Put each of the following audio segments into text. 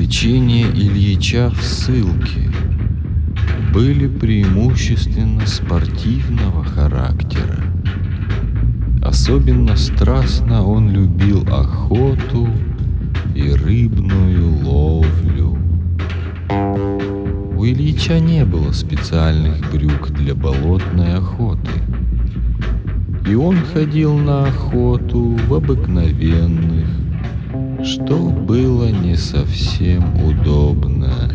Увлечения Ильича в ссылке были преимущественно спортивного характера. Особенно страстно он любил охоту и рыбную ловлю. У Ильича не было специальных брюк для болотной охоты, и он ходил на охоту в обыкновенных, что было не совсем удобно.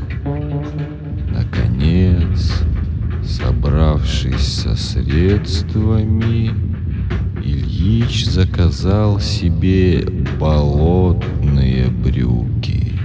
Наконец, собравшись со средствами, Ильич заказал себе болотные брюки.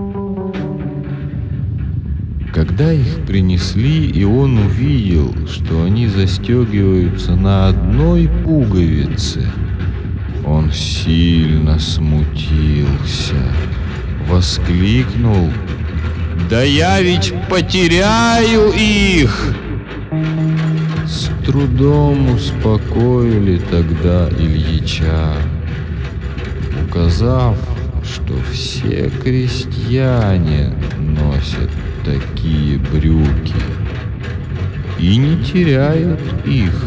Когда их принесли, и он увидел, что они застегиваются на одной пуговице, он сильно смутился, воскликнул: «Да я ведь потеряю их!» С трудом успокоили тогда Ильича, указав, что все крестьяне носят такие брюки и не теряют их.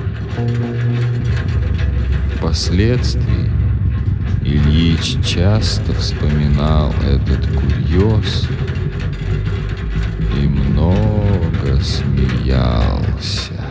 Впоследствии Ильич часто вспоминал этот курьез и много смеялся.